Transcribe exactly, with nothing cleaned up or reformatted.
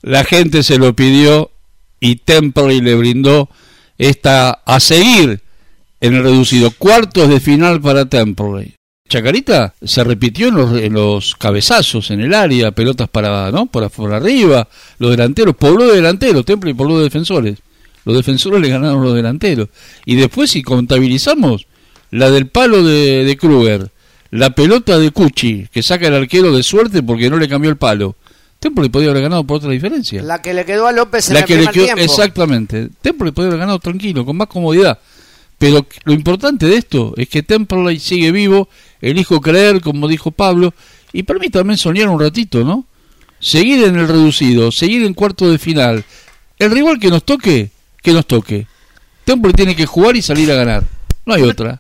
La gente se lo pidió y Temperley le brindó esta a seguir en el reducido. Cuartos de final para Temperley. Chacarita se repitió en los, en los cabezazos en el área, pelotas para, ¿no? Por, por arriba, los delanteros, pobló de delanteros, Temperley pobló de defensores. Los defensores le ganaron a los delanteros. Y después, si contabilizamos, la del palo de, de Kruger, la pelota de Cucci, que saca el arquero de suerte porque no le cambió el palo. Temperley podía haber ganado por otra diferencia. La que le quedó a López en la el que primer le quedó, tiempo. Exactamente. Temperley podía haber ganado tranquilo, con más comodidad. Pero lo importante de esto es que Temperley sigue vivo, elijo creer, como dijo Pablo, y permítame soñar un ratito, ¿no? Seguir en el reducido, seguir en cuarto de final. El rival que nos toque, que nos toque. Temperley tiene que jugar y salir a ganar. No hay otra.